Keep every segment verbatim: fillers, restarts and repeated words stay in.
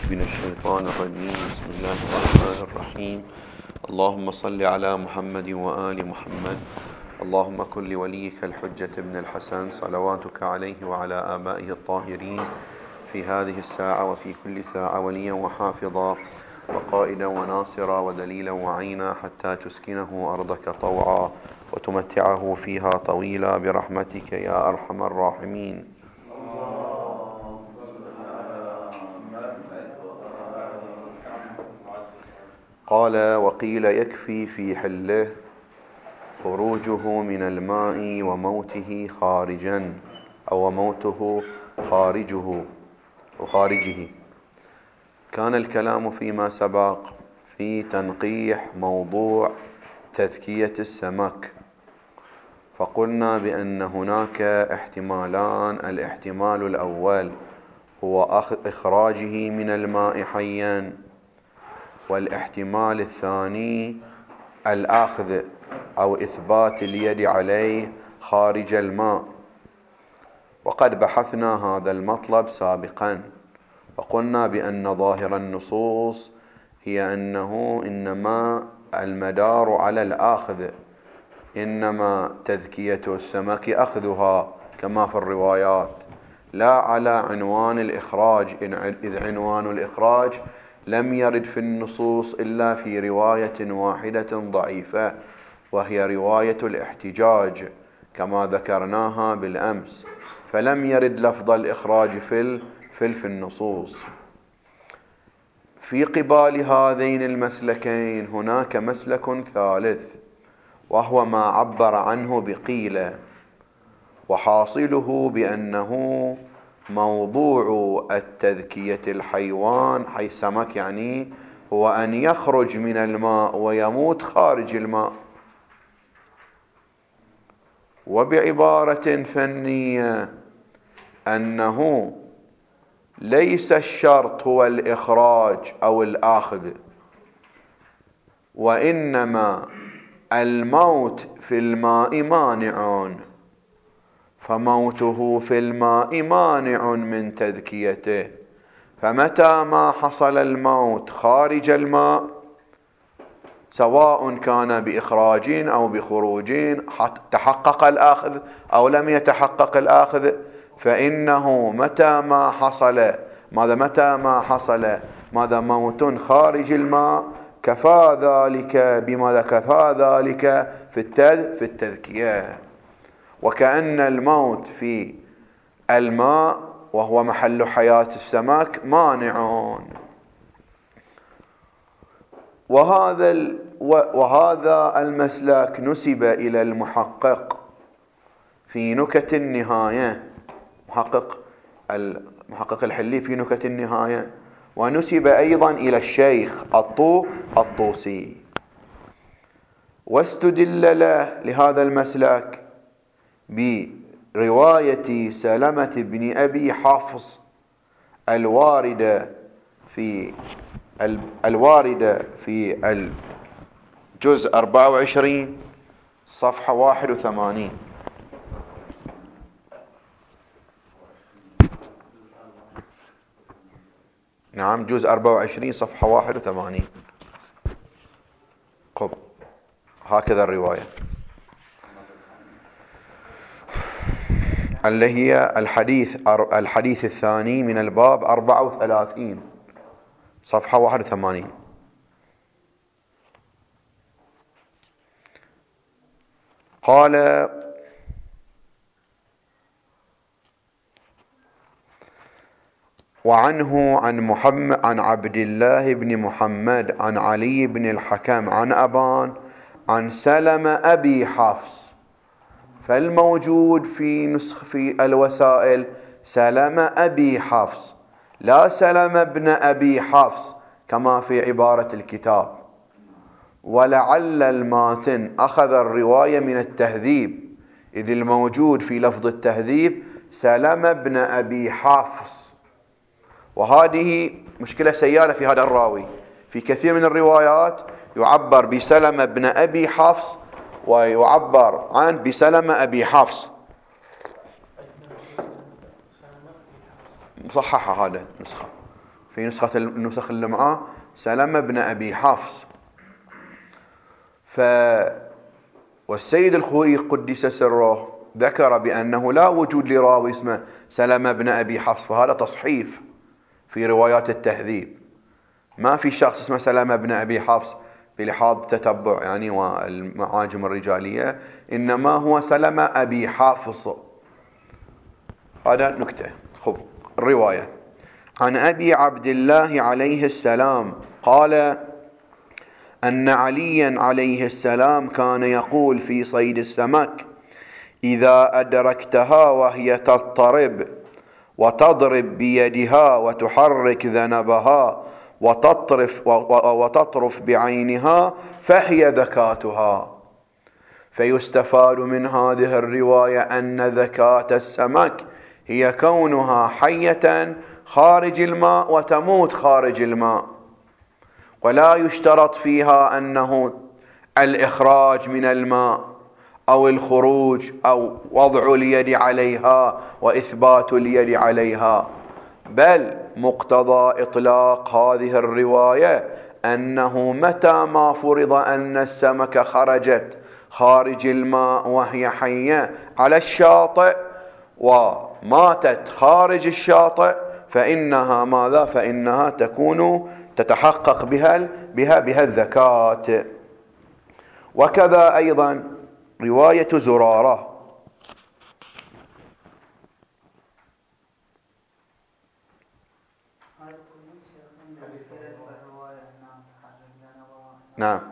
من الشيطان الرجيم. بسم الله الرحمن الرحيم. اللهم صل على محمد وآل محمد. اللهم كن لوليك الحجة ابن الحسن صلواتك عليه وعلى آبائه الطاهرين في هذه الساعة وفي كل ساعة وليا وحافظا وقائدا وناصرا ودليلا وعينا حتى تسكنه أرضك طوعا وتمتعه فيها طويلا برحمتك يا أرحم الراحمين. قال: وقيل يكفي في حله خروجه من الماء وموته خارجا أو موته خارجه وخارجه. كان الكلام فيما سبق في تنقيح موضوع تذكية السمك، فقلنا بأن هناك احتمالان. الاحتمال الأول هو إخراجه من الماء حيا، والاحتمال الثاني الأخذ أو إثبات اليد عليه خارج الماء. وقد بحثنا هذا المطلب سابقا، وقلنا بأن ظاهر النصوص هي أنه إنما المدار على الأخذ، إنما تذكية السمك أخذها كما في الروايات، لا على عنوان الإخراج، إذ عنوان الإخراج لم يرد في النصوص إلا في رواية واحدة ضعيفة، وهي رواية الاحتجاج كما ذكرناها بالأمس، فلم يرد لفظ الإخراج في في النصوص. في قبال هذين المسلكين هناك مسلك ثالث، وهو ما عبر عنه بقيل، وحاصله بأنه موضوع التذكية الحيوان حي سمك يعني هو أن يخرج من الماء ويموت خارج الماء. وبعبارة فنية أنه ليس الشرط هو الإخراج أو الأخذ، وإنما الموت في الماء مانع، فموته في الماء مانع من تذكيته. فمتى ما حصل الموت خارج الماء، سواء كان بإخراج أو بخروج، تحقق الأخذ أو لم يتحقق الأخذ، فإنه متى ما حصل ماذا متى ما حصل ماذا موت خارج الماء كفى ذلك بماذا كفى ذلك في التذ في التذكية. وكأن الموت في الماء وهو محل حياة السمك مانع. وهذا ال... وهذا المسلك نسب إلى المحقق في نكت النهاية، محقق المحقق الحلي في نكت النهاية، ونسب أيضا إلى الشيخ الطو الطوسي. واستدل له لهذا المسلك برواية سلمة بن أبي حفص الواردة في الواردة في الجزء أربعة وعشرين صفحة واحد وثمانين. نعم، جزء أربعة وعشرين صفحة واحد وثمانين. قب هكذا الرواية اللي هي الحديث الحديث الثاني من الباب أربعة وثلاثين صفحة واحد وثمانين. قال: وعنه عن محمد عن عبد الله بن محمد عن علي بن الحكم عن أبان عن سلمة أبي حفص. فالموجود في نسخ في الوسائل سلمة أبي حفص، لا سلمة ابن أبي حفص كما في عبارة الكتاب. ولعل الماتن أخذ الرواية من التهذيب، إذ الموجود في لفظ التهذيب سلمة ابن أبي حفص، وهذه مشكلة سيالة في هذا الراوي. في كثير من الروايات يعبر بسلمة ابن أبي حفص ويعبر عن بسلمة أبي حفص. مصححة هذا نسخة. في نسخة النسخ اللي معاه سلمة بن أبي حفص. ف والسيد الخوئي قدس سره ذكر بأنه لا وجود لراوي اسمه سلمة بن أبي حفص، فهذا تصحيف في روايات التهذيب. ما في شخص اسمه سلمة بن أبي حفص بلحاظ التتبع يعني والمعاجم الرجالية، إنما هو سلمة أبي حافظ. هذا نكتة. خب الرواية عن أبي عبد الله عليه السلام قال أن عليا عليه السلام كان يقول في صيد السمك: إذا أدركتها وهي تضطرب وتضرب بيدها وتحرك ذنبها وتطرف, وتطرف بعينها فهي ذكاتها. فيستفاد من هذه الرواية أن ذكاة السمك هي كونها حية خارج الماء وتموت خارج الماء، ولا يشترط فيها أنه الإخراج من الماء أو الخروج أو وضع اليد عليها وإثبات اليد عليها، بل مقتضى إطلاق هذه الرواية أنه متى ما فرض أن السمكة خرجت خارج الماء وهي حية على الشاطئ وماتت خارج الشاطئ فإنها ماذا؟ فإنها تكون تتحقق بها بها بها الذكاة. وكذا أيضا رواية زرارة نعم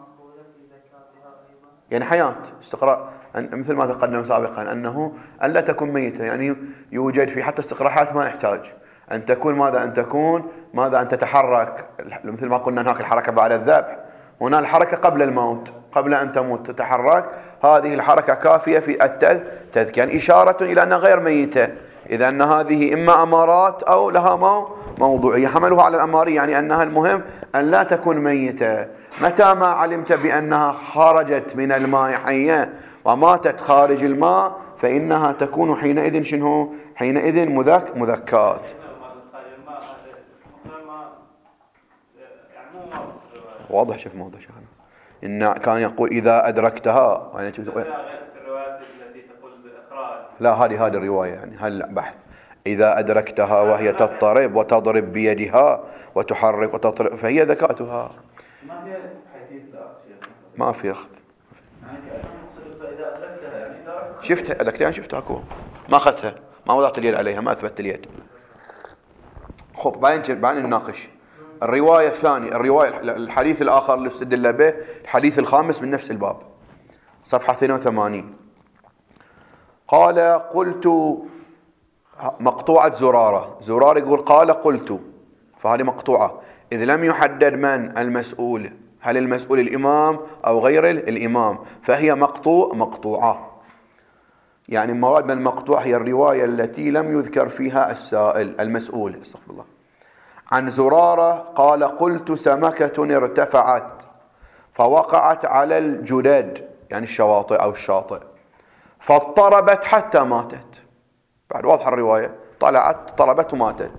يعني حياة استقراء مثل ما تقدم سابقا أنه ألا تكون ميتة، يعني يوجد في حتى استقراحات ما يحتاج أن تكون ماذا أن تكون ماذا أن تتحرك، مثل ما قلنا هناك الحركة بعد الذبح، هنا الحركة قبل الموت قبل أن تموت تتحرك، هذه الحركة كافية في التذكير إشارة إلى أنها غير ميتة. إذا أن هذه إما أمارات أو لها موضوعية حملوها على الأمارية، يعني أنها المهم أن لا تكون ميتة. متى ما علمت بأنها خرجت من الماء حية وماتت خارج الماء فإنها تكون حينئذ شنو؟ حينئذ مذك مذكات. واضح شوف موضوع شيخنا إن كان يقول إذا أدركتها يعني الروايات التي تقول بإخراج لا هذه هذه الرواية يعني هل بحث إذا أدركتها وهي تضطرب وتضرب بيدها وتحرك وتطرب فهي ذكاتها. ما في حيثية الأخذ ما في أخذ يعني إذا أدركتها يعني شفتها أدركتها شفتها أكو ما أخذتها ما وضعت اليد عليها ما أثبت اليد. خب بعدين بعدين نناقش الرواية الثانية الرواية الحديث الآخر اللي استدل به الحديث الخامس من نفس الباب صفحة اثنين وثمانين. قال قلت مقطوعة زرارة زرار يقول قال قلت فهذه مقطوعة إذ لم يحدد من المسؤول هل المسؤول الإمام أو غير الإمام فهي مقطوع مقطوعة يعني المراد من المقطوع هي الرواية التي لم يذكر فيها السائل المسؤول استغفر الله. عن زرارة قال قلت سمكة ارتفعت فوقعت على الجدد يعني الشواطئ أو الشاطئ فاضطربت حتى ماتت. بعد واضح الرواية طلعت طلبت وماتت.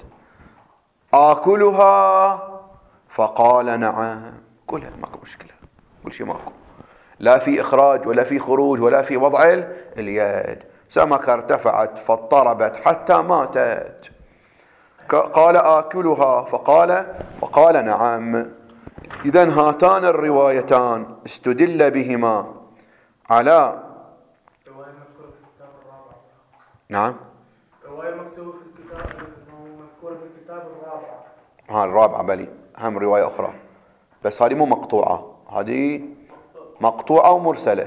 آكلها فقال نعم كلها ماكو مشكلة كل شيء ماكو لا في إخراج ولا في خروج ولا في وضع اليد. سمكة ارتفعت فاضطربت حتى ماتت قال آكلها فقال فقال نعم. إذن هاتان الروايتان استدل بهما على رواية مذكورة في الكتاب الرابع. نعم رواية مكتوبة في الكتاب مذكورة في الكتاب الرابع ها الرابعة بلي هم رواية أخرى بس هذه مو مقطوعة هذه مقطوعة ومرسلة.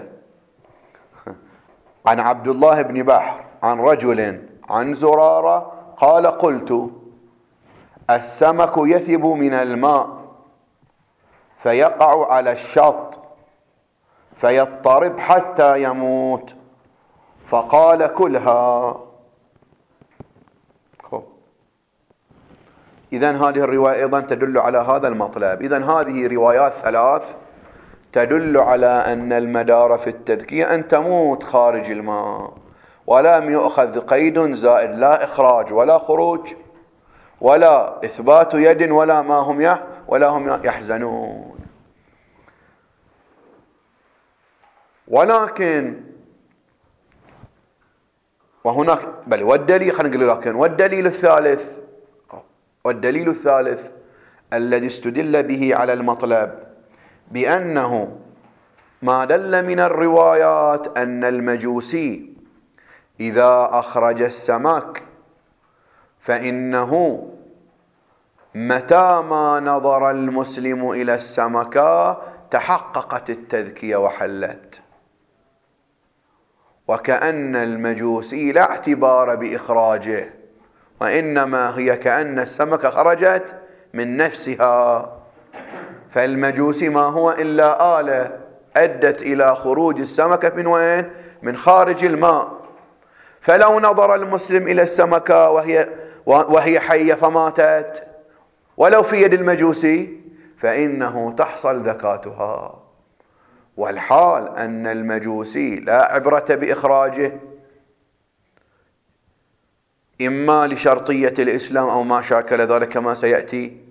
عن عبد الله بن بحر عن رجل عن زرارة قال قلت السمك يثب من الماء فيقع على الشط فيضطرب حتى يموت فقال كلها. إذن هذه الرواية أيضا تدل على هذا المطلب. إذن هذه روايات ثلاث تدل على أن المدار في التذكية أن تموت خارج الماء ولم يؤخذ قيد زائد لا إخراج ولا خروج ولا إثبات يد ولا ما هم ولا هم يحزنون. ولكن وهناك بل والدليل خلينا نقول لكن والدليل الثالث والدليل الثالث الذي استدل به على المطلب بأنه ما دل من الروايات أن المجوسي إذا أخرج السمك فإنه متى ما نظر المسلم إلى السمكة تحققت التذكية وحلت، وكأن المجوسي لا اعتبار بإخراجه، وإنما هي كأن السمكة خرجت من نفسها. فالمجوسي ما هو إلا آلة أدت إلى خروج السمكة من وين؟ من خارج الماء. فلو نظر المسلم إلى السمكة وهي وهي حية فماتت ولو في يد المجوسي فإنه تحصل ذكاتها. والحال أن المجوسي لا عبرة بإخراجه، إما لشرطية الإسلام أو ما شاكل ذلك كما سيأتي،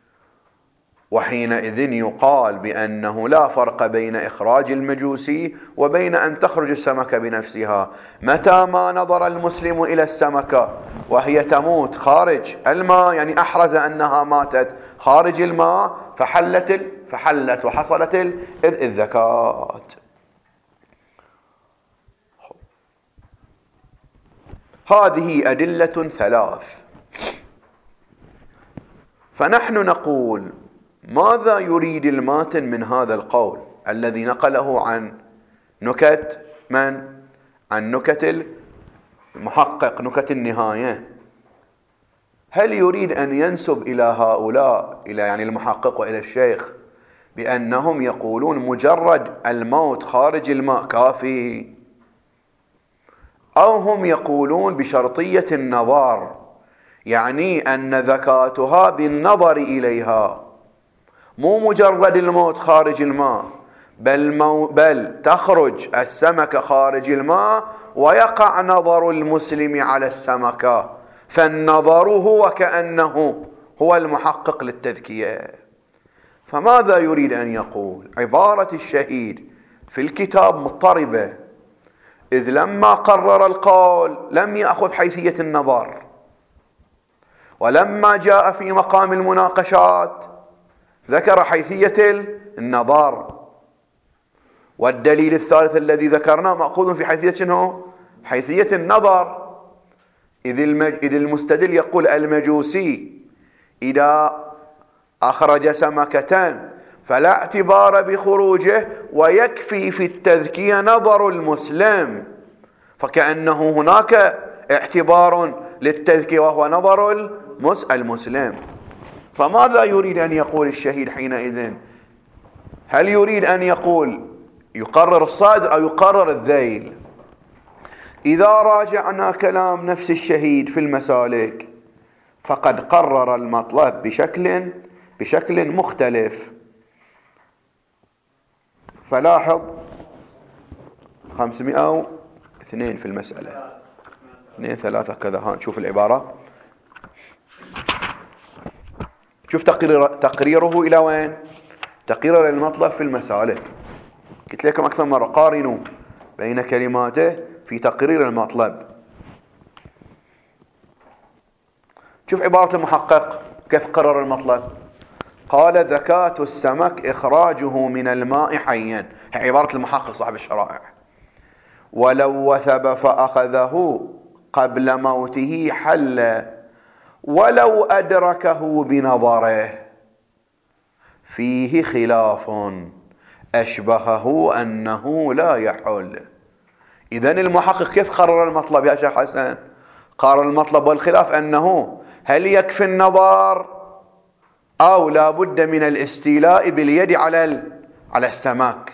وحينئذ يقال بأنه لا فرق بين إخراج المجوسي وبين أن تخرج السمكة بنفسها. متى ما نظر المسلم إلى السمكة وهي تموت خارج الماء، يعني أحرز أنها ماتت خارج الماء، فحلت ال... فحلت وحصلت ال... الذكاة. هذه أدلة ثلاث. فنحن نقول ماذا يريد الماتن من هذا القول الذي نقله عن نكت من؟ عن نكت المحقق، نكت النهاية. هل يريد أن ينسب إلى هؤلاء، إلى يعني المحقق وإلى الشيخ، بأنهم يقولون مجرد الموت خارج الماء كافي، أو هم يقولون بشرطية النظر، يعني أن ذكاتها بالنظر إليها، مو مجرد الموت خارج الماء، بل, مو بل تخرج السمكة خارج الماء ويقع نظر المسلم على السمكة، فالنظر هو كأنه هو المحقق للتذكية. فماذا يريد أن يقول؟ عبارة الشهيد في الكتاب مضطربة، إذ لما قرر القول لم يأخذ حيثية النظر، ولما جاء في مقام المناقشات ذكر حيثية النظر. والدليل الثالث الذي ذكرناه مأخوذ في حيثية شنو؟ حيثية النظر. إذ, المج... إذ المستدل يقول المجوسي إذا أخرج سمكة فلا اعتبار بخروجه ويكفي في التذكية نظر المسلم، فكأنه هناك اعتبار للتذكية وهو نظر المسلم. فماذا يريد أن يقول الشهيد حينئذ؟ هل يريد أن يقول يقرر الصادر أو يقرر الذيل؟ إذا راجعنا كلام نفس الشهيد في المسالك فقد قرر المطلب بشكل بشكل مختلف. فلاحظ خمسمائة واثنين في المسألة، اثنين ثلاثة كذا. ها نشوف العبارة، شوف تقرير تقريره إلى وين؟ تقرير المطلب في المسالك. قلت لكم أكثر مرة قارنوا بين كلماته في تقرير المطلب. شوف عبارة المحقق كيف قرر المطلب. قال ذكاة السمك إخراجه من الماء حيا، هي عبارة المحقق صاحب الشرائع. ولو وثب فأخذه قبل موته حل، ولو أدركه بنظره فيه خلاف أشبهه أنه لا يحل. إذن المحقق كيف قرر المطلب يا شيخ حسن؟ قرر المطلب والخلاف أنه هل يكفي النظر أو لا بد من الاستيلاء باليد على على السمك.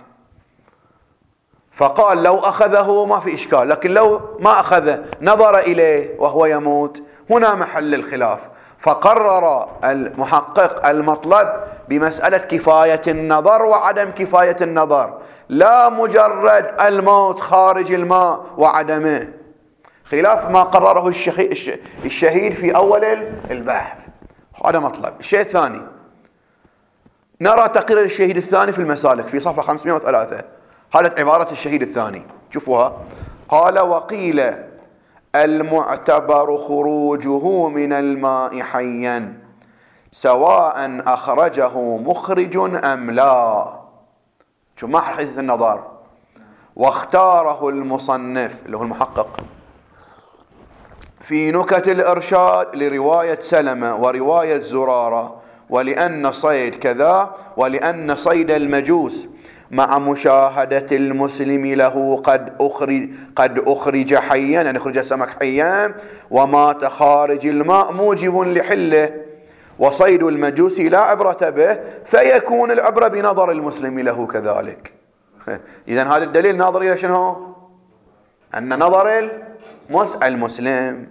فقال لو أخذه ما في إشكال، لكن لو ما أخذه نظر إليه وهو يموت هنا محل الخلاف. فقرر المحقق المطلب بمسألة كفاية النظر وعدم كفاية النظر، لا مجرد الموت خارج الماء وعدمه، خلاف ما قرره الشهيد في أول البحث. هذا مطلب. الشيء الثاني، نرى تقرير الشهيد الثاني في المسالك في صفحة خمسمائة وثلاثة. هذا عبارة الشهيد الثاني، شوفوها. قال: وقيل المعتبر خروجه من الماء حيا سواء أخرجه مخرج أم لا. شو ما حديث النظر. واختاره المصنف اللي هو المحقق في نكت الإرشاد لرواية سلمة ورواية زرارة، ولأن صيد كذا، ولأن صيد المجوس مع مشاهدة المسلم له قد أخرج, قد أخرج حيا، يعني أخرج السمك حيا، ومات خارج الماء موجب لحله، وصيد المجوس لا عبرة به، فيكون العبرة بنظر المسلم له كذلك. إذن هذا الدليل ناظر إلى شنو؟ أن نظر المسلم.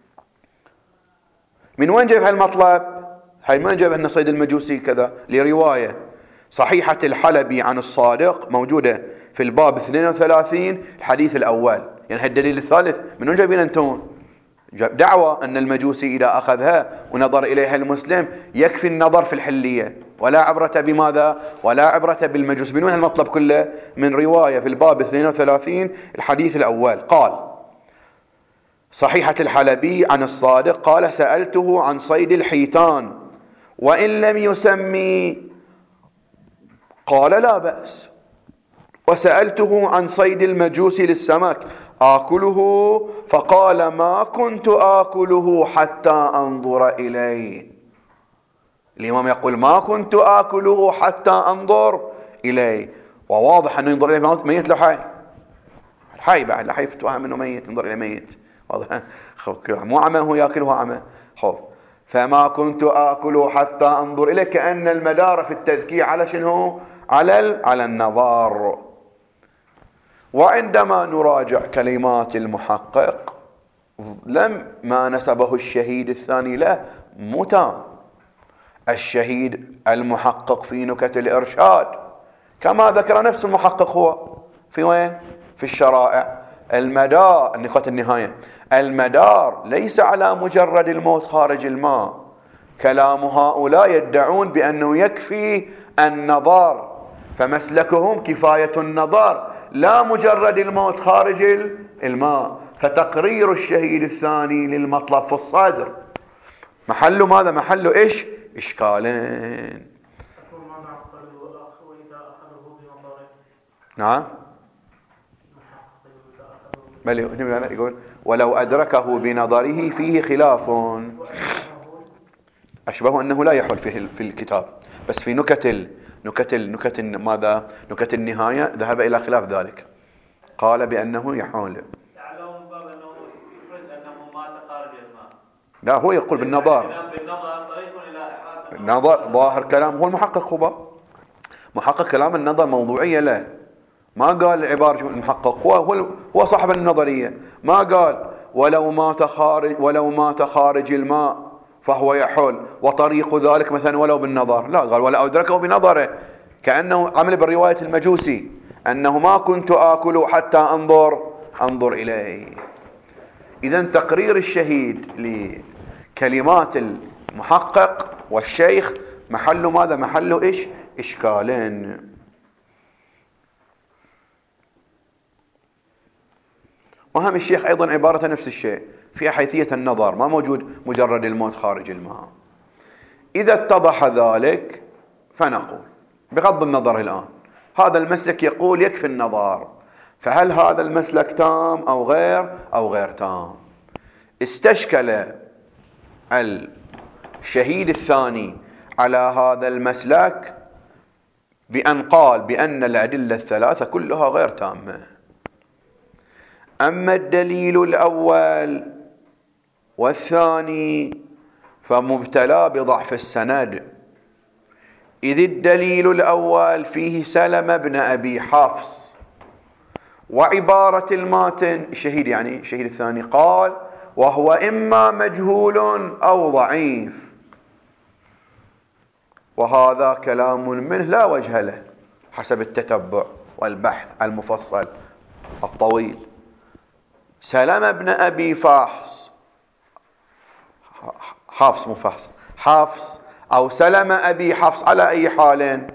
من وين جايب هالمطلب؟ هاي ما جايب أن صيد المجوسي كذا، لرواية صحيحة الحلبي عن الصادق موجودة في الباب اثنين وثلاثين الحديث الأول. يعني هالدليل الثالث من وين جايبين أنتون؟ دعوة أن المجوسي إذا أخذها ونظر إليها المسلم يكفي النظر في الحلية، ولا عبرة بماذا؟ ولا عبرة بالمجوس. من وين المطلب كله؟ من رواية في الباب اثنين وثلاثين الحديث الأول. قال صحيحة الحلبي عن الصادق قال: سألته عن صيد الحيتان وإن لم يسمي، قال: لا بأس. وسألته عن صيد المجوس للسمك آكله، فقال: ما كنت آكله حتى أنظر إليه. الإمام يقول: ما كنت آكله حتى أنظر إليه، وواضح أنه ينظر إليه ميت لو حي. حي بعد لا حي فتوهم أنه ميت، ينظر إليه ميت. واضح، مو عمى هو يأكله عمى. خوف. فما كنت آكله حتى أنظر إليه، كأن المدار في التذكير على شنو؟ على على النظر. وعندما نراجع كلمات المحقق لم ما نسبه الشهيد الثاني له متى الشهيد المحقق في نكت الإرشاد كما ذكر نفس المحقق هو في وين؟ في الشرائع. المدار نقطة النهاية، المدار ليس على مجرد الموت خارج الماء. كلام هؤلاء يدعون بأنه يكفي النظر، فمسلكهم كفاية النظر لا مجرد الموت خارج الماء. فتقرير الشهيد الثاني للمطلب في الصدر محله ماذا؟ محله إيش؟ إشكالين. نعم بل يقول: ولو أدركه بنظره فيه خلاف. أشبه أنه لا يحول فيه في الكتاب، بس في نكت ال... نكت ال... نكت ال... ماذا؟ نكت النهاية ذهب إلى خلاف ذلك، قال بأنه يحول. لا، هو يقول بالنظر. النظر ظاهر كلام هو المحقق، هو محقق كلام النظر موضوعية له. ما قال عبارة المحقق، هو هو هو صاحب النظرية. ما قال ولو مات خارج ولو مات خارج الماء فهو يحول، وطريق ذلك مثلا ولو بالنظر. لا، قال ولا أدركه بنظره، كأنه عمل بالرواية المجوسي أنه ما كنت آكل حتى أنظر أنظر إليه. إذن تقرير الشهيد لكلمات المحقق والشيخ محله ماذا؟ محله إيش؟ إشكالين. وهم الشيخ أيضا عبارة نفس الشيء في حيثية النظر، ما موجود مجرد الموت خارج الماء. إذا اتضح ذلك فنقول بغض النظر الآن هذا المسلك يقول يكفي النظر، فهل هذا المسلك تام أو غير أو غير تام؟ استشكل الشهيد الثاني على هذا المسلك بأن قال بأن الأدلة الثلاثة كلها غير تامة. أما الدليل الأول والثاني فمبتلى بضعف السند، إذ الدليل الأول فيه سلمة بن أبي حفص، وعبارة الماتن الشهيد يعني الشهيد الثاني قال وهو إما مجهول أو ضعيف، وهذا كلام منه لا وجه له حسب التتبع والبحث المفصل الطويل. سلمة بن أبي فحص، حفص مو فحص، حفص أو سلمة أبي حفص على أي حال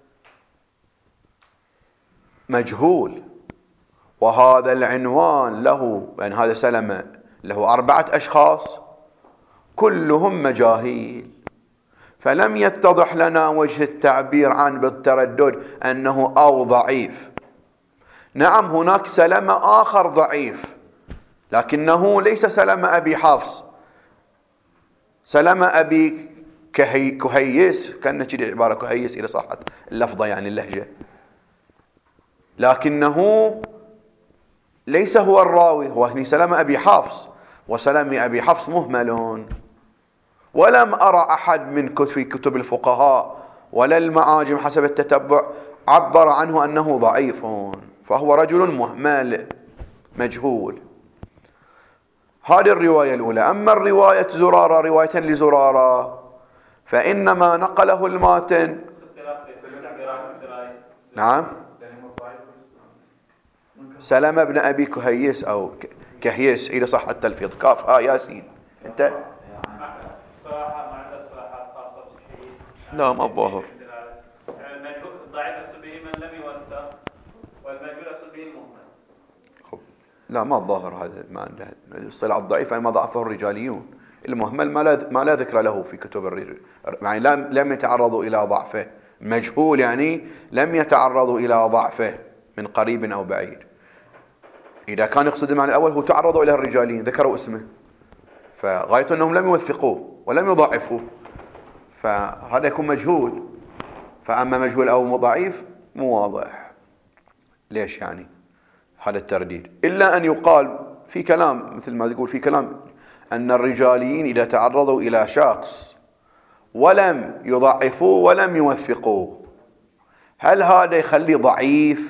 مجهول. وهذا العنوان له، يعني هذا سلمة له أربعة أشخاص كلهم مجاهيل، فلم يتضح لنا وجه التعبير عن بالتردد أنه أو ضعيف. نعم هناك سلمة آخر ضعيف لكنه ليس سلمة أبي حفص، سلمة أبي كهي كهيس، كان كذا عبارة كهيس إذا صحت اللفظة يعني اللهجة، لكنه ليس هو الراوي، هو هني سلمة أبي حفص، وسلمة أبي حفص مهملون. ولم أرى أحد من في كتب الفقهاء ولا المعاجم حسب التتبع عبر عنه أنه ضعيف، فهو رجل مهمل مجهول. هذه الرواية الأولى. أما الرواية زرارة رواية لزرارة فإنما نقله الماتن. نعم سلمة بن أبي كهيس أو كهيس إذا صح التلفيظ، كاف آه ياسين. أنت لا ما الظاهر لا ما الظاهر هذا، ما الاصطلاح الضعيف يعني ما ضعفه الرجاليون، المهمل ما لا ما لا ذكر له في كتب الرجال، يعني لم لم يتعرضوا الى ضعفه. مجهول يعني لم يتعرضوا الى ضعفه من قريب او بعيد. اذا كان يقصد المعنى الاول هو تعرضوا الى الرجاليين ذكروا اسمه، فغاية انهم لم يوثقوه ولم يضعفوه، فهذا يكون مجهول. فاما مجهول او ضعيف مو واضح ليش يعني هذا الترديد. إلا أن يقال في كلام مثل ما تقول في كلام أن الرجاليين إذا تعرضوا إلى شخص ولم يضعفوه ولم يوثقوه هل هذا يخلي ضعيف؟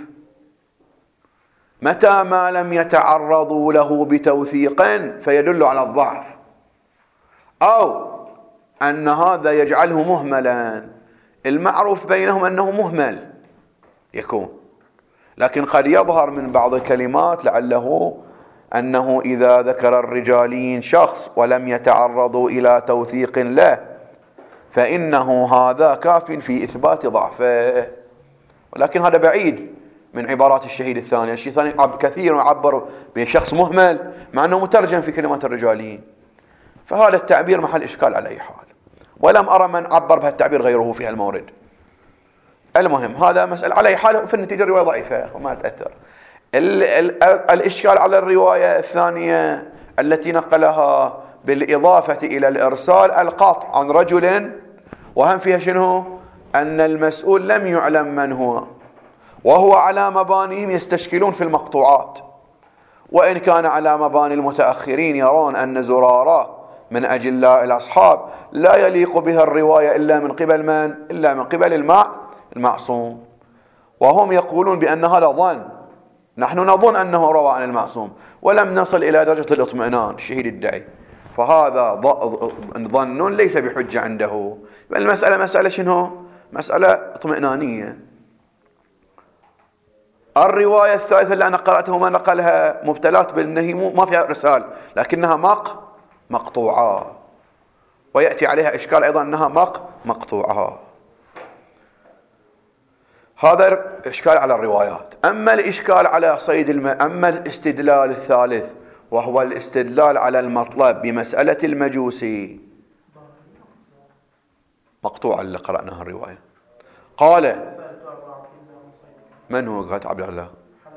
متى ما لم يتعرضوا له بتوثيق فيدل على الضعف، أو أن هذا يجعله مهملا. المعروف بينهم أنه مهمل يكون، لكن قد يظهر من بعض الكلمات لعله أنه إذا ذكر الرجالين شخص ولم يتعرضوا إلى توثيق له فإنه هذا كاف في إثبات ضعفه. ولكن هذا بعيد من عبارات الشهيد الثاني. الشهيد الثاني كثير يعبر بشخص مهمل مع أنه مترجم في كلمات الرجالين، فهذا التعبير محل إشكال على أي حال، ولم أرى من عبر بهذا التعبير غيره في المورد. المهم هذا مسألة على أي حال، في النتيجة الرواية ضعيفة وما تأثر. ال ال الإشكال على الرواية الثانية التي نقلها بالإضافة إلى الإرسال القطع عن رجل، وهم فيها شنو؟ أن المسؤول لم يعلم من هو، وهو على مبانيهم يستشكلون في المقطوعات، وإن كان على مباني المتأخرين يرون أن زرارة من أجلاء الأصحاب لا يليق بها الرواية إلا من قبل من؟ إلا من قبل الماء المعصوم، وهم يقولون بأن هذا ظن، نحن نظن أنه روى عن المعصوم ولم نصل إلى درجة الاطمئنان الشهيد الدعي، فهذا ظن ليس بحجة عنده. المسألة مسألة شنو؟ مسألة اطمئنانية. الرواية الثالثة اللي أنا قرأتها ما نقلها مبتلات بالنهي ما فيها إرسال لكنها مق مقطوعة، ويأتي عليها إشكال أيضا أنها مق مقطوعة. هذا إشكال على الروايات. أما الإشكال على صيد الم... أما الاستدلال الثالث وهو الاستدلال على المطلب بمسألة المجوسي مقطوع اللي قرأناها الرواية. قال من هو؟ قالت عبد الله.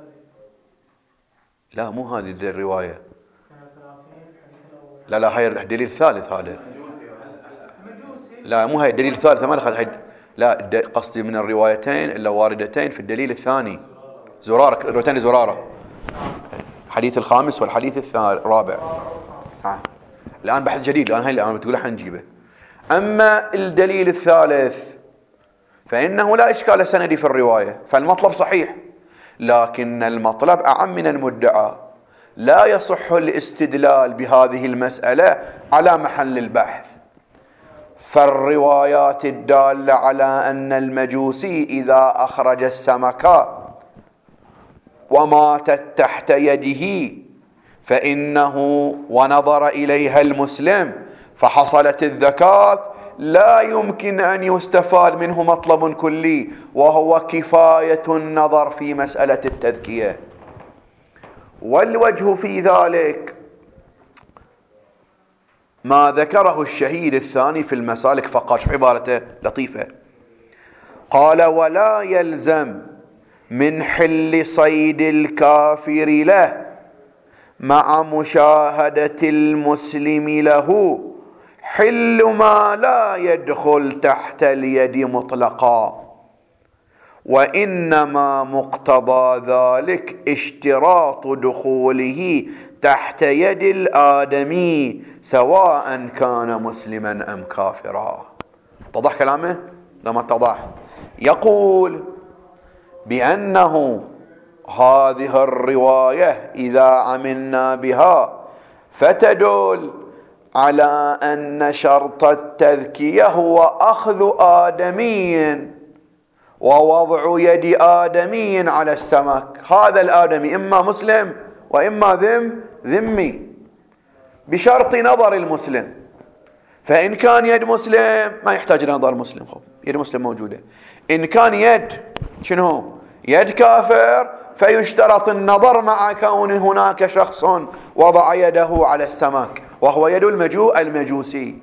لا مو هذه الرواية، لا لا هاي الدليل الثالث هذا، لا مو هاي الدليل الثالث ما أخذ حد، لا قصدي من الروايتين اللي واردتين في الدليل الثاني زرارة، الروايتين زرارة، الحديث الخامس والحديث الرابع. آه. الآن بحث جديد، الآن هاي الآن بتقولها حنجيبه. أما الدليل الثالث فإنه لا إشكال سندي في الرواية، فالمطلب صحيح، لكن المطلب أعم من المدعى، لا يصح الاستدلال بهذه المسألة على محل البحث. فالروايات الدالة على أن المجوسي إذا أخرج السمكة وماتت تحت يده فإنه ونظر إليها المسلم فحصلت الذكاة لا يمكن أن يستفاد منه مطلب كلي، وهو كفاية النظر في مسألة التذكية. والوجه في ذلك ما ذكره الشهيد الثاني في المسالك فقط. شوف عبارته لطيفة، قال: ولا يلزم من حل صيد الكافر له مع مشاهدة المسلم له حل ما لا يدخل تحت اليد مطلقا، وإنما مقتضى ذلك اشتراط دخوله تحت يد الآدمي سواء كان مسلما أم كافرا. اتضح كلامه؟ لما اتضح يقول بأنه هذه الرواية إذا عملنا بها فتدل على أن شرط التذكية هو أخذ آدمي ووضع يد آدمي على السمك. هذا الآدمي إما مسلم وإما ذم ذمي، بشرط نظر المسلم. فإن كان يد مسلم ما يحتاج إلى نظر مسلم، خب يد مسلم موجودة. إن كان يد شنو يد كافر فيشترط النظر مع كون هناك شخص وضع يده على السمك وهو يد المجو المجوسي.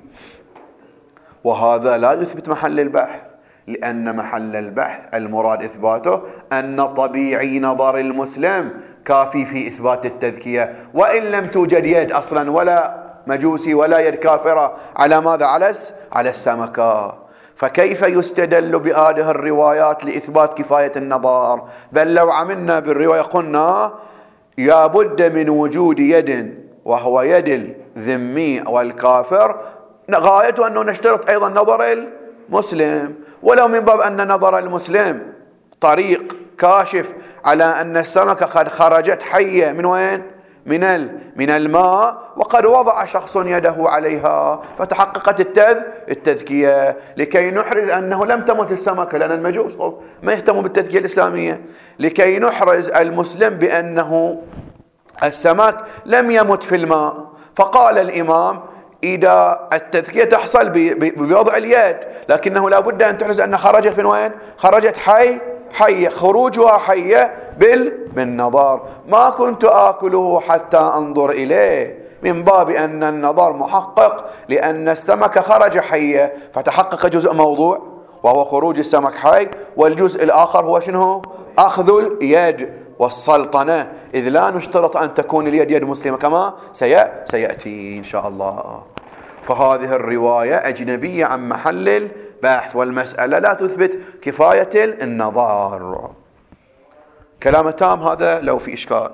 وهذا لا يثبت محل البحث، لأن محل البحث المراد إثباته أن طبيعي نظر المسلم كافي في إثبات التذكية، وإن لم توجد يد أصلا ولا مجوسي ولا يد كافرة على ماذا؟ على على السمكة. فكيف يستدل بهذه الروايات لإثبات كفاية النظر؟ بل لو عملنا بالرواية قلنا لابد من وجود يد وهو يد الذمي والكافر، غايته أنه نشترط أيضا نظر المسلم، ولو من باب أن نظر المسلم طريق كاشف على أن السمكة قد خرجت حية من وين؟ من من الماء، وقد وضع شخص يده عليها فتحققت التذ التذكية، لكي نحرز أنه لم تمت السمكة، لأن المجوس ما يهتموا بالتذكية الإسلامية، لكي نحرز المسلم بأنه السمك لم يمت في الماء. فقال الإمام إذا التذكية تحصل بوضع اليد، لكنه لا بد أن تحرز أن خرجت من وين؟ خرجت حي حية، خروجها حية بال بالنظر. ما كنت آكله حتى أنظر إليه، من باب أن النظر محقق، لأن السمك خرج حية فتحقق جزء موضوع وهو خروج السمك حي، والجزء الآخر هو شنو؟ أخذ اليد والسلطنة، إذ لا نشترط أن تكون اليد يد مسلمة كما سيأتي إن شاء الله. فهذه الرواية أجنبية عن محل البحث، والمسألة لا تثبت كفاية النظر. كلام تام هذا لو في إشكال.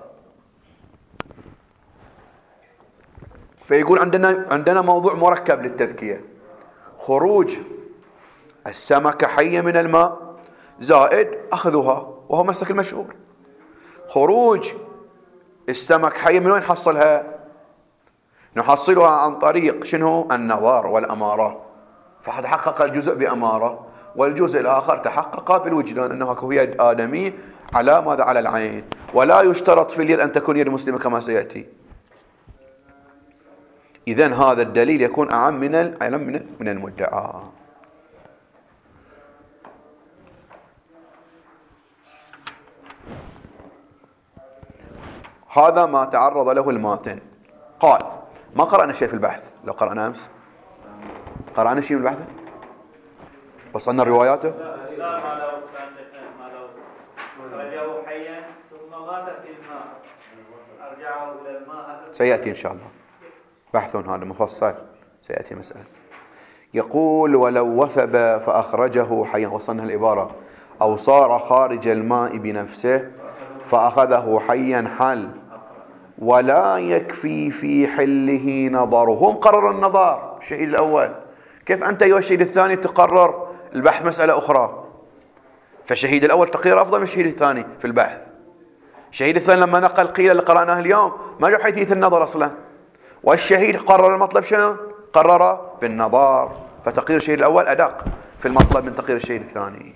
فيقول عندنا عندنا موضوع مركب للتذكية: خروج السمكة حية من الماء زائد أخذها، وهو مسلك المشهور. خروج السمك حية من وين حصلها؟ نحصلها عن طريق شنو؟ النظر والأمارة. فتحقق الجزء بأمارة، والجزء الآخر تحقق بالوجدان، أنه هو يد آدمي على ماذا؟ على العين، ولا يشترط في اليد أن تكون يد مسلمة كما سيأتي. إذن هذا الدليل يكون أعم من العلم من من المدعى. هذا ما تعرض له الماتن. قال: ما قرأنا شيء في البحث. لو قرأنا أمس قرأنا شيء من البحث، وصلنا رواياته. لا ما لو ما لو رجعوا حيا ثم مات في الماء أرجعوا إلى الماء، سيأتي إن شاء الله بحث هذا مفصل، سيأتي مسألة. يقول: ولو وثب فأخرجه حيا، وصلنا العبارة، أو صار خارج الماء بنفسه فأخذه حيا حل، ولا يكفي في حله نظره. هم قرروا النظر الشهيد الأول، كيف أنت أيها الشهيد الثاني تقرر البحث مسألة أخرى؟ فالشهيد الأول تقرير أفضل من الشهيد الثاني في البحث. الشهيد الثاني لما نقل قيل اللي قرأناه اليوم ما جاء حيثية النظر أصلا، والشهيد قرر المطلب شنو؟ قرر بالنظر. فتقرير الشهيد الأول أدق في المطلب من تقرير الشهيد الثاني.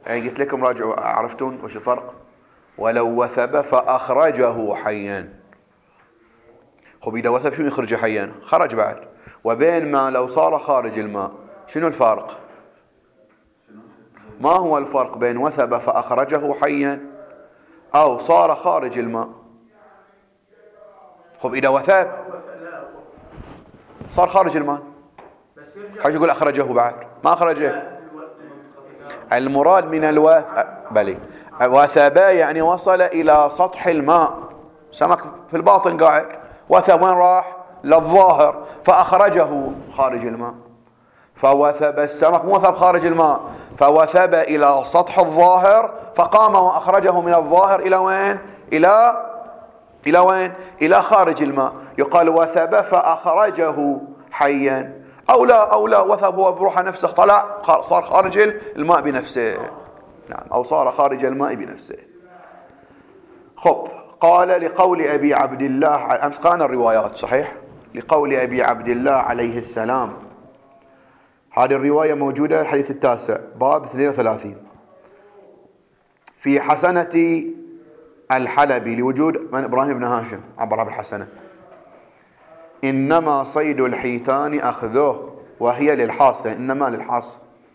يعني قلت لكم راجعوا، عرفتون وش الفرق؟ ولو وثب فأخرجه حيا. خب إذا وثب شنو يخرجه حيا؟ خرج بعد. وبين ما لو صار خارج الماء شنو الفرق؟ ما هو الفرق بين وثب فأخرجه حيا أو صار خارج الماء؟ خب إذا وثب صار خارج الماء، حاجة يقول أخرجه بعد ما أخرجه. المراد من الوثب بلي وثب يعني وصل إلى سطح الماء، سمك في الباطن قاعد، وثب وين راح؟ للظاهر، فأخرجه خارج الماء. فوثب السمك مو وثب خارج الماء، فوثب إلى سطح الظاهر فقام وأخرجه من الظاهر إلى وين؟ إلى إلى وين؟ إلى خارج الماء. يقال وثب فأخرجه حيا، أو لا أو لا وثب هو بروحه نفسه طلع صار خارج الماء بنفسه. نعم، أو صار خارج الماء بنفسه. خب قال لقول أبي عبد الله، أمس قرانا الروايات صحيح؟ لقول أبي عبد الله عليه السلام، هذه الرواية موجودة الحديث التاسع باب اثنين وثلاثين في حسنة الحلبي لوجود من إبراهيم بن هاشم عبر بالحسنة. إنما صيد الحيتان أخذوه وهي للحاص، إنما للحاص.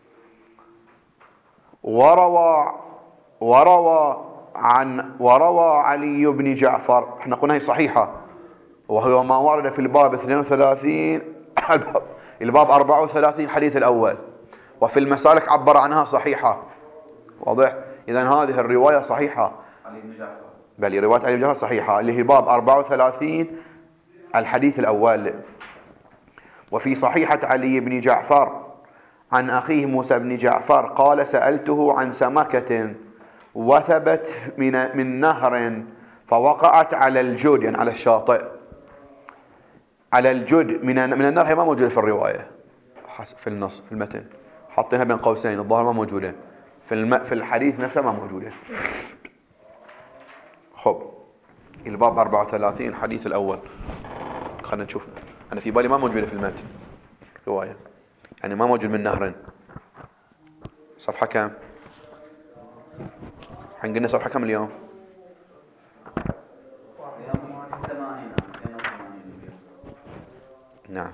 وروى وروى عن وروى علي بن جعفر، احنا قلنا هي صحيحة، وهو ما ورد في الباب اثنين وثلاثين الباب أربعة وثلاثين حديث الأول، وفي المسالك عبر عنها صحيحة. واضح؟ إذن هذه الرواية صحيحة، علي بن جعفر بل رواية علي بن جعفر صحيحة اللي هي باب أربعة وثلاثين الحديث الأول. وفي صحيحة علي بن جعفر عن أخيه موسى بن جعفر قال سألته عن سمكة وثبت من من نهر فوقعت على الجود، يعني على الشاطئ، على الجود من من النهر. هي ما موجودة في الرواية في النص في المتن، حاطينها بين قوسين، الظاهر ما موجودة في الم... في الحديث نفسه ما موجودة. خب الباب أربعة وثلاثين الحديث الأول، خلنا نشوف. أنا في بالي ما موجودة في المتن رواية، يعني ما موجود من نهر. صفحة كم؟ حنقلنا صفحة كم اليوم؟ نعم.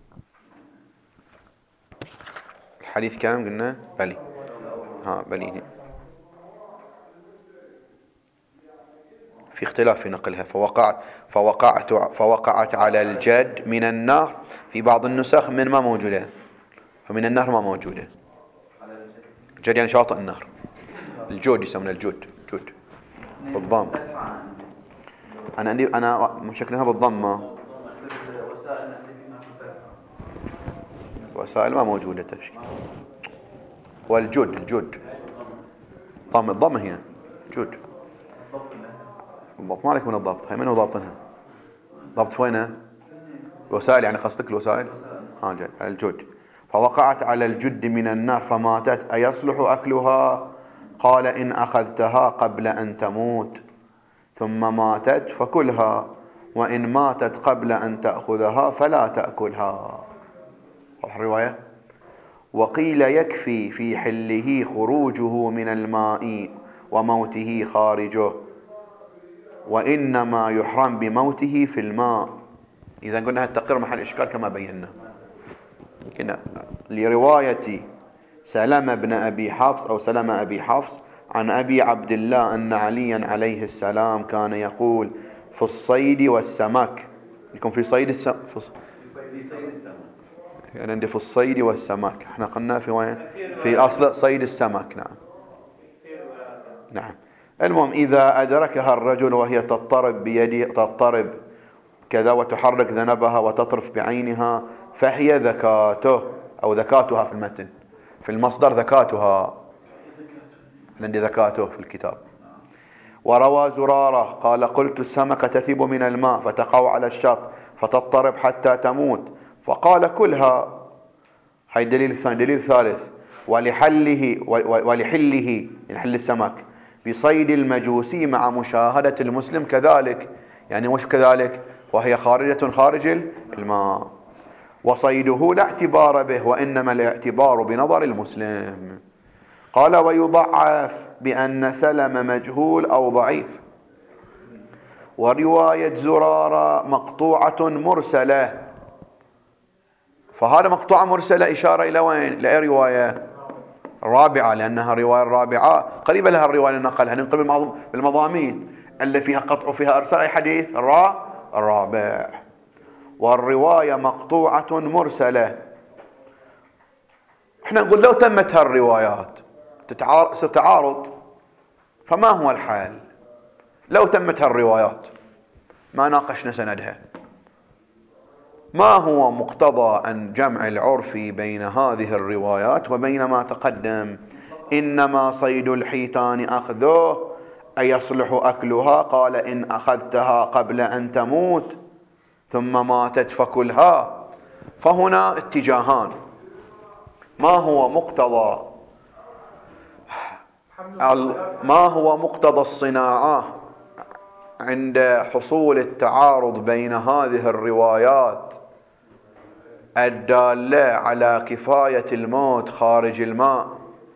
الحديث كم قلنا؟ بلي ها بلي في اختلاف في نقلها. فوقعت فوقعت فوقعت على الجد من النهر، في بعض النسخ من ما موجودة، ومن النهر ما موجودة. الجد يعني شاطئ النهر، الجود يسمونه الجود، جود بالضم. أنا عندي أنا مشكلها بالضمة، وسائل ما موجودة تشكيل. والجود الجود ضم الضمة هي جود. الضبط مالك من الضبط، هي من هو ضابطنها؟ ضبط وينه؟ الوسائل يعني قصدك الوسائل؟ ها جاي الجود. فوقعت على الجد من النار فماتت أيصلح أكلها؟ قال إن أخذتها قبل أن تموت ثم ماتت فكلها، وإن ماتت قبل أن تأخذها فلا تأكلها. الرواية. وقيل يكفي في حله خروجه من الماء وموته خارجه، وإنما يحرم بموته في الماء. إذا قلنا التقرير محل إشكال كما بينا. كنا لرواية سلمة بن أبي حفص أو سلمة أبي حفص عن أبي عبد الله أن عليا عليه السلام كان يقول في الصيد والسمك. يكون في صيد السمك يعني عندي في الصيد والسمك، احنا قلنا في وين؟ في أصل صيد السمك. نعم نعم. المهم إذا أدركها الرجل وهي تضطرب بيده، تضطرب كذا وتحرك ذنبها وتطرف بعينها فهي ذكاته أو ذكاتها في المتن، في المصدر ذكاتها، عندي ذكاته في الكتاب. وروى زرارة قال قلت السمكة تثيب من الماء فتقع على الشط فتضطرب حتى تموت، فقال كلها. هاي دليل الثاني. دليل ثالث ولحله ولحله يحل السمك بصيد المجوسي مع مشاهدة المسلم كذلك، يعني مش كذلك وهي خارجة خارج الماء. وصيده لا اعتبار به وإنما الاعتبار بنظر المسلم. قال ويضعف بأن سلم مجهول أو ضعيف. ورواية زرارة مقطوعة مرسلة. فهذا مقطوعة مرسلة إشارة إلى وين؟ لأي رواية؟ الرابعة، لأنها الرواية الرابعة قريبة لها الرواية اللي نقلها. ننقل بالمضامين اللي فيها قطع وفيها إرسال أي حديث؟ الرابع. والرواية مقطوعة مرسلة. احنا نقول لو تمت هالروايات ستعارض، فما هو الحال لو تمت هالروايات؟ ما ناقشنا سندها. ما هو مقتضى أن جمع العرفي بين هذه الروايات وبين ما تقدم؟ إنما صيد الحيتان أخذه أيصلح أكلها؟ قال إن أخذتها قبل أن تموت ثم ماتت فكلها. فهنا اتجاهان. ما هو مقتضى ما هو مقتضى الصناعة عند حصول التعارض بين هذه الروايات الدالة على كفاية الموت خارج الماء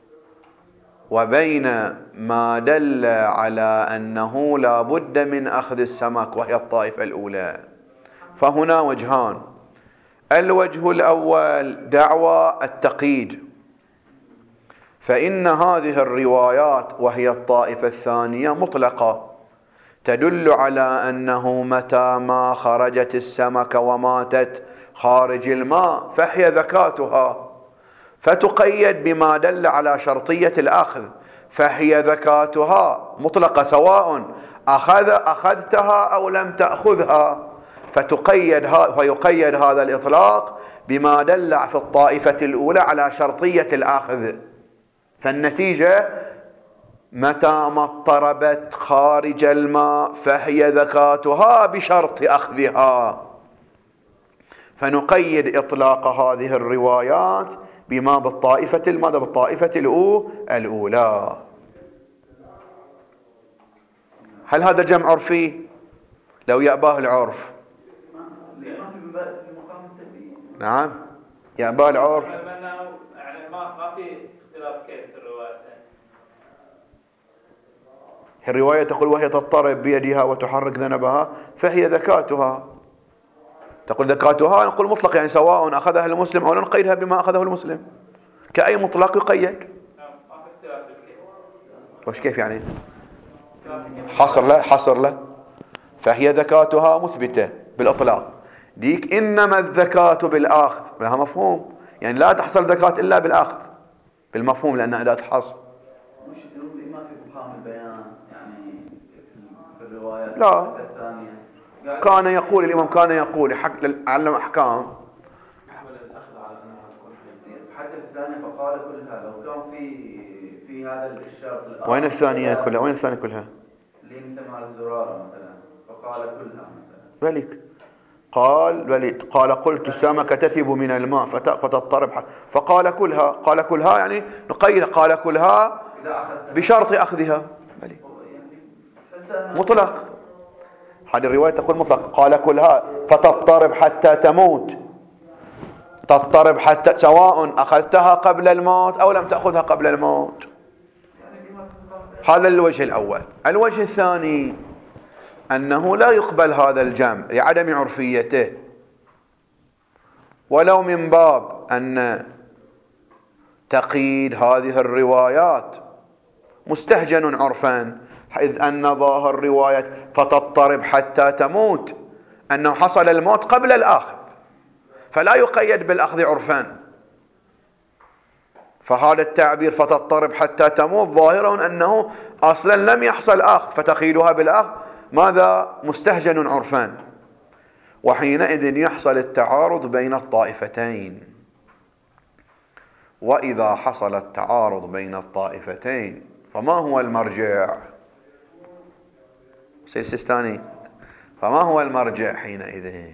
وبين ما دل على أنه لا بد من أخذ السمك وهي الطائفة الأولى؟ فهنا وجهان. الوجه الأول دعوى التقييد، فإن هذه الروايات وهي الطائفة الثانية مطلقة تدل على أنه متى ما خرجت السمكة وماتت خارج الماء فهي ذكاتها، فتقيد بما دل على شرطية الأخذ، فهي ذكاتها مطلقة سواء أخذ أخذتها أو لم تأخذها، فتقيد فيقيد هذا الإطلاق بما دل في الطائفة الأولى على شرطية الأخذ. فالنتيجة متى ما اضطربت خارج الماء فهي ذكاتها بشرط أخذها، فنقيد إطلاق هذه الروايات بما بالطائفة الماذا بالطائفة الأولى. هل هذا جمع عرفي؟ لو يأباه العرف. نعم يأباه العرف. يعني ما في اختلاف كيف في الروايتين. الرواية تقول وهي تضطرب بيدها وتحرك ذنبها فهي ذكاتها. تقول ذكاتها نقول مطلق، يعني سواء أخذها المسلم أو لا نقيدها بما أخذه المسلم، كأي مطلق يقيد. وش كيف يعني؟ حصر له حصر له فهي ذكاتها مثبتة بالإطلاق. ديك إنما الذكاة بالأخذ لها مفهوم، يعني لا تحصل ذكاة إلا بالأخذ بالمفهوم لأنها أداة حصر. مش ما في مقام البيان يعني في الروايات لا الثانية. كان يقول الإمام كان يقول حق علم أحكام حتى في الثانية فقال كلها لو كان في في هذا الشرط. وين الثانية كلها؟ وين الثانية كلها؟ اللي مثل مال الزرارة مثلا فقال كلها مثلا. ذلك قال وليد قال قلت السمكة تثب من الماء فتضطرب فقال كلها. قال كلها يعني نقيد قال كلها بشرط أخذها مطلق. هذه الرواية تقول مطلق قال كلها فتضطرب حتى تموت، تضطرب حتى سواء أخذتها قبل الموت أو لم تأخذها قبل الموت. هذا الوجه الأول. الوجه الثاني أنه لا يقبل هذا الجمع لعدم عرفيته، ولو من باب أن تقييد هذه الروايات مستهجن عرفا، إذ أن ظاهر الرواية فتضطرب حتى تموت أنه حصل الموت قبل الأخذ، فلا يقيد بالأخذ عرفا. فهذا التعبير فتضطرب حتى تموت ظاهرا أنه أصلا لم يحصل أخذ، فتقييدها بالأخذ ماذا؟ مستهجن عرفان. وحينئذ يحصل التعارض بين الطائفتين. وإذا حصل التعارض بين الطائفتين فما هو المرجع؟ سيد السيستاني فما هو المرجع حينئذ؟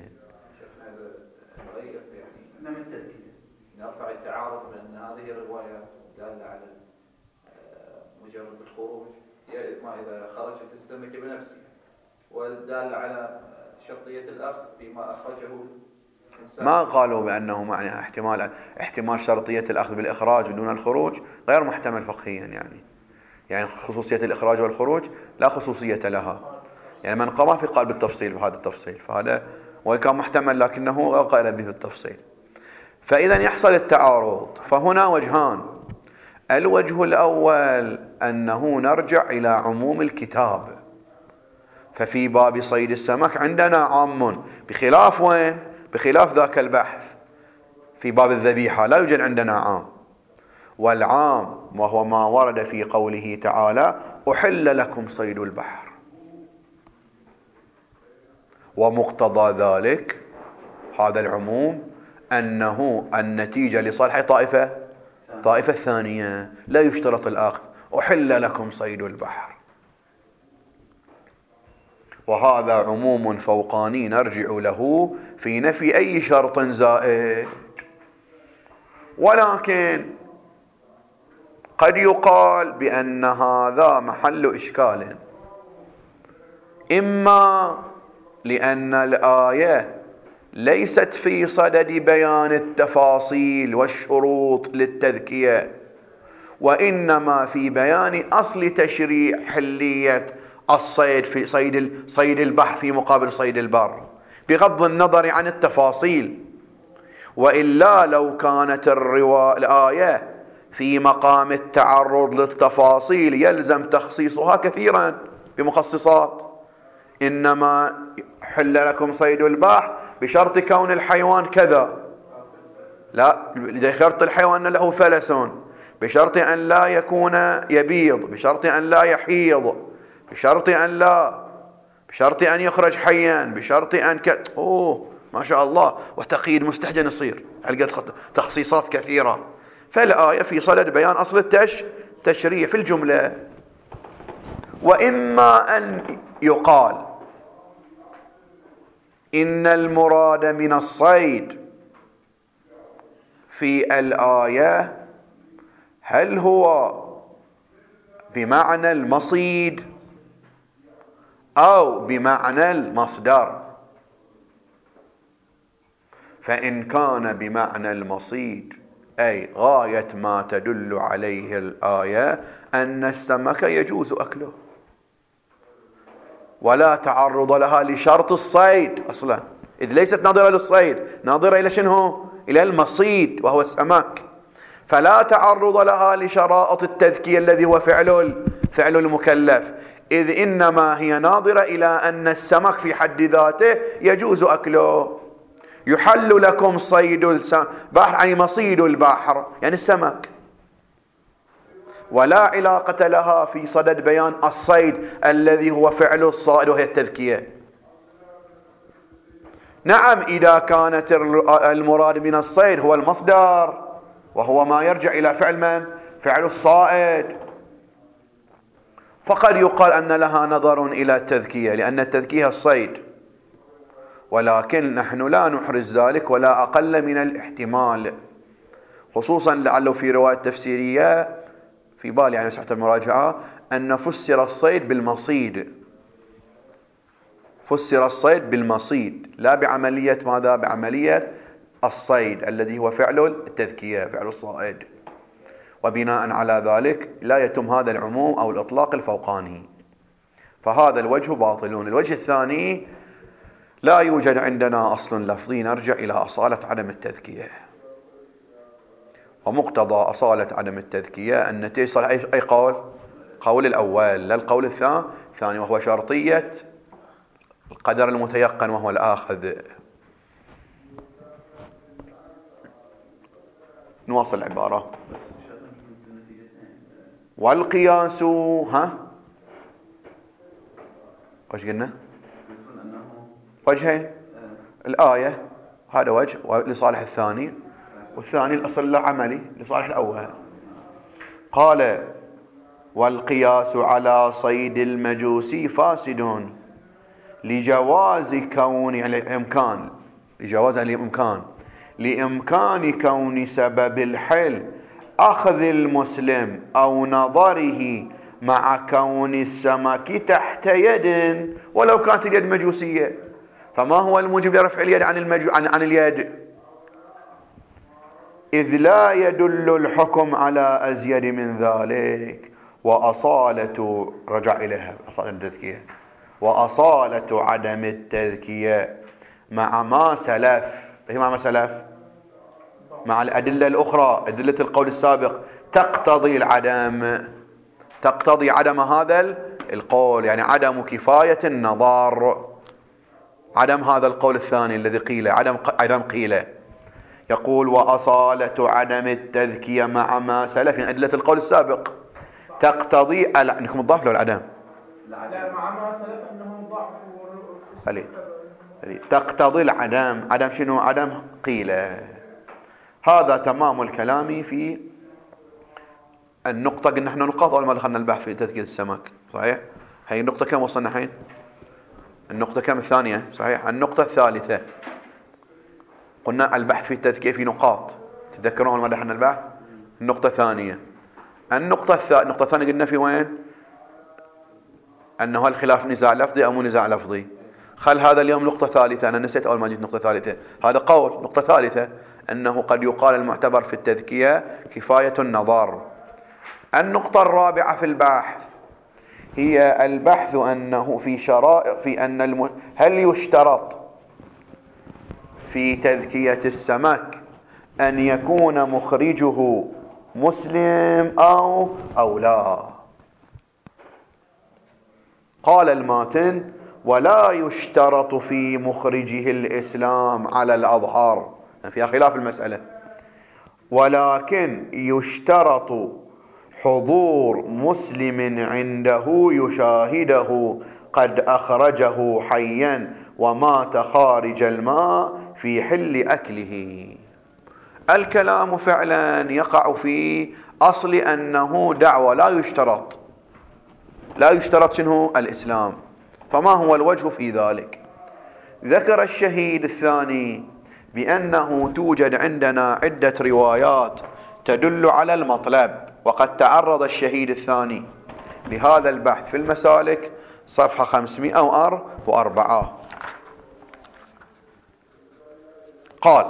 نرفع التعارض بأن هذه الرواية دالة على مجرد الخروج، ما إذا خرجت السمكة بنفسها، والدالة على شرطية الأخذ بما أخرجه ما قالوا بأنه معنى احتمال احتمال شرطية الأخذ بالإخراج دون الخروج غير محتمل فقهيا، يعني يعني خصوصية الإخراج والخروج لا خصوصية لها، يعني من قام في قال بالتفصيل بهذا التفصيل، فهذا وإن كان محتمل لكنه غير قائل به بالتفصيل. فإذا يحصل التعارض. فهنا وجهان: الوجه الأول أنه نرجع إلى عموم الكتاب، ففي باب صيد السمك عندنا عام بخلاف وين؟ بخلاف ذاك البحث في باب الذبيحة لا يوجد عندنا عام، والعام وهو ما ورد في قوله تعالى: أحل لكم صيد البحر، ومقتضى ذلك هذا العموم أنه النتيجة لصالح طائفة طائفة ثانية، لا يشترط الآخر، أحل لكم صيد البحر، وهذا عموم فوقاني نرجع له في نفي أي شرط زائد. ولكن قد يقال بأن هذا محل إشكال، إما لأن الآية ليست في صدد بيان التفاصيل والشروط للتذكية، وإنما في بيان أصل تشريع حلية الصيد في صيد صيد البحر في مقابل صيد البر، بغض النظر عن التفاصيل. وإلا لو كانت الرواية الآية في مقام التعرض للتفاصيل يلزم تخصيصها كثيرا بمخصصات، إنما حل لكم صيد البحر بشرط كون الحيوان كذا، لا ذكرت الحيوان له فلس، بشرط أن لا يكون يبيض، بشرط أن لا يحيض، بشرط أن لا بشرط أن يخرج حيا، بشرط أن ك... أوه ما شاء الله، وتقييد مستحجن يصير هلقت تخصيصات كثيرة. فالآية في صدد بيان أصل التش تشريع في الجملة. وإما أن يقال إن المراد من الصيد في الآية هل هو بمعنى المصيد أو بمعنى المصدر؟ فإن كان بمعنى المصيد أي غاية ما تدل عليه الآية أن السمك يجوز أكله ولا تعرض لها لشرط الصيد أصلا، إذ ليست ناظرة للصيد، ناظرة إلى شنو؟ إلى المصيد وهو السمك، فلا تعرض لها لشرائط التذكية الذي هو فعل فعل المكلف، إذ إنما هي ناظرة إلى أن السمك في حد ذاته يجوز أكله. يحل لكم صيد البحر يعني مصيد البحر يعني السمك، ولا علاقة لها في صدد بيان الصيد الذي هو فعل الصائد وهي التذكية. نعم إذا كانت المراد من الصيد هو المصدر وهو ما يرجع إلى فعل من؟ فعل الصائد، فقد يقال أن لها نظر إلى التذكية لأن التذكية الصيد، ولكن نحن لا نحرز ذلك ولا أقل من الاحتمال، خصوصا لعله في رواية تفسيرية في بالي يعني مساحة المراجعة أن فسر الصيد بالمصيد، فسر الصيد بالمصيد لا بعملية ماذا؟ بعملية الصيد الذي هو فعل التذكية فعل الصائد، وبناء على ذلك لا يتم هذا العموم أو الإطلاق الفوقاني، فهذا الوجه باطلون. الوجه الثاني لا يوجد عندنا أصل لفظي نرجع إلى أصالة عدم التذكية، ومقتضى أصالة عدم التذكية أن تصل أي قول؟ قول الأول لا القول الثاني، وهو شرطية القدر المتيقن وهو الآخذ. نواصل العبارة. والقياس ها وش قلنا؟ وجهين، الآية هذا وجه لصالح الثاني، والثاني الأصل العملي لصالح الأول. قال والقياس على صيد المجوس فاسد لجواز كون يعني الإمكان لجواز الإمكان لإمكان كون سبب الحل أخذ المسلم أو نظره مع كون السمك تحت يد ولو كانت اليد مجوسية، فما هو الموجب لرفع اليد عن, المج... عن... عن اليد؟ إذ لا يدل الحكم على أزيد من ذلك. وأصالة، رجع إليها أصالة التذكية، وأصالة عدم التذكية مع ما سلف، مع ما سلف مع الأدلة الأخرى، أدلة القول السابق، تقتضي العدم، تقتضي عدم هذا القول، يعني عدم كفاية النظر، عدم هذا القول الثاني الذي قيل، عدم عدم قيله. يقول وأصالة عدم التذكية مع ما سلف، يعني أدلة القول السابق تقتضي انكم الضعف لو العدم؟ لا، مع ما سلف انه ضعف خلي تقتضي العدم. عدم شنو؟ عدم قيله. هذا تمام الكلام في النقطة. قلنا نحن نقاط أول ما دخلنا البحث في تذكية السمك، صحيح؟ هي النقطة كم وصلنا الحين؟ النقطة كم؟ الثانية، صحيح. النقطة الثالثة قلنا البحث في التذكية في نقاط، تذكرون أول ما دخلنا البحث؟ النقطة الثانية. النقطة الثانية النقطة الثانية قلنا في وين؟ أنه الخلاف نزاع لفظي أو مو نزاع لفظي. خل هذا اليوم نقطة ثالثة، أنا نسيت أول ما جيت نقطة ثالثة، هذا قول. نقطة ثالثة أنه قد يقال المعتبر في التذكية كفاية النظر. النقطة الرابعة في البحث هي البحث أنه في شرائط في أن الم... هل يشترط في تذكية السمك أن يكون مخرجه مسلم أو أو لا؟ قال الماتن ولا يشترط في مخرجه الإسلام على الأظهر، فيها خلاف المسألة، ولكن يشترط حضور مسلم عنده يشاهده قد أخرجه حيا ومات خارج الماء في حل أكله. الكلام فعلا يقع في أصل أنه دعوة لا يشترط لا يشترط شنو؟ الإسلام. فما هو الوجه في ذلك؟ ذكر الشهيد الثاني بأنه توجد عندنا عدة روايات تدل على المطلب، وقد تعرض الشهيد الثاني لهذا البحث في المسالك صفحة خمسمائة وأربعة. قال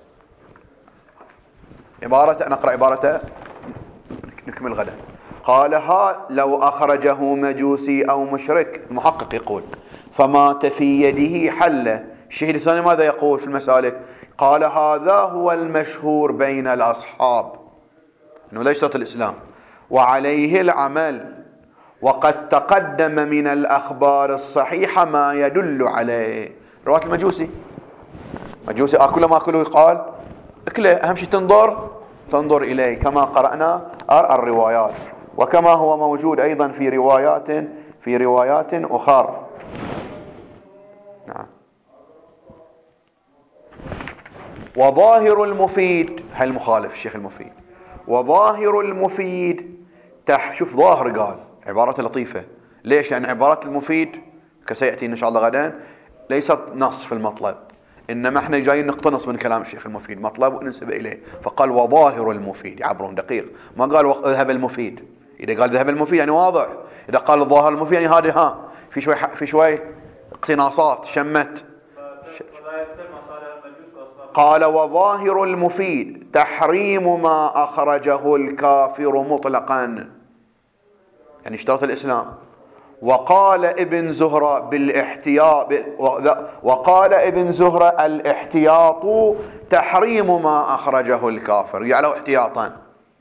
عبارة، نقرأ عبارة نكمل غدا. قال ها لو أخرجه مجوسي أو مشرك، المحقق يقول فمات في يده حل. الشهيد الثاني ماذا يقول في المسالك؟ قال هذا هو المشهور بين الأصحاب أنه لا يشترط الإسلام وعليه العمل، وقد تقدم من الأخبار الصحيحة ما يدل عليه. رواية المجوسي، مجوسي آكل ما أكله قال أكله، أهم شيء تنظر تنظر إليه كما قرأنا الروايات، وكما هو موجود أيضا في روايات في روايات أخرى. نعم. وظاهر المفيد، هل مخالف الشيخ المفيد؟ وظاهر المفيد تح شوف ظاهر، قال عبارة لطيفة. ليش؟ لأن عبارة المفيد كسيأتي إن شاء الله غدا ليست نص في المطلب، إنما احنا جايين نقتنص من كلام الشيخ المفيد مطلب وننسب إليه، فقال وظاهر المفيد، يعبرون دقيق، ما قال ذهب المفيد. إذا قال ذهب المفيد يعني واضح، إذا قال الظاهر المفيد يعني هذه ها في شوي في شوي اقتناصات شمت. قال وظاهر المفيد تحريم ما أخرجه الكافر مطلقا، يعني اشترط الإسلام. وقال ابن زهرة بالاحتياط، وقال ابن زهرة الاحتياط تحريم ما أخرجه الكافر، يعني احتياطا.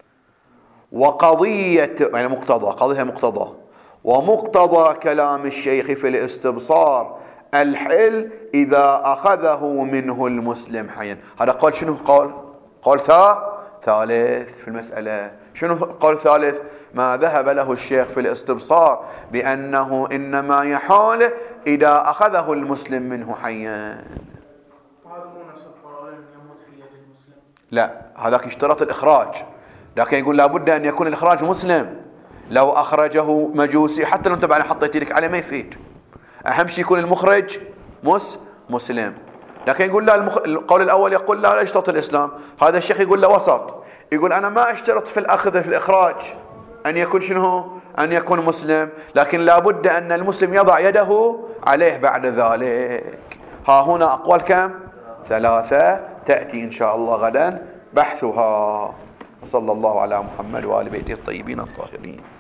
وقضية يعني مقتضى، قضية مقتضى، ومقتضى كلام الشيخ في الاستبصار الحل إذا أخذه منه المسلم حيا. هذا قول شنو؟ قول قول ثا ثالث في المسألة. شنو قول ثالث؟ ما ذهب له الشيخ في الاستبصار بأنه إنما يحال إذا أخذه المسلم منه حيا. لا، هذاك يشترط الإخراج، لكن يقول لابد أن يكون الإخراج مسلم. لو أخرجه مجوسي حتى لو أنت بعد حطيت لك عليه ما يفيد، أهم شيء يكون المخرج مس مسلم. لكن يقول لا، المخ... القول الأول يقول لا لا يشترط الإسلام. هذا الشيخ يقول له وسط، يقول أنا ما أشترط في الأخذ في الإخراج أن يكون شنو؟ أن يكون مسلم، لكن لابد أن المسلم يضع يده عليه بعد ذلك. ها هنا أقوال كم؟ ثلاثة، تأتي إن شاء الله غدا بحثها. صلى الله على محمد وآل بيته الطيبين الطاهرين.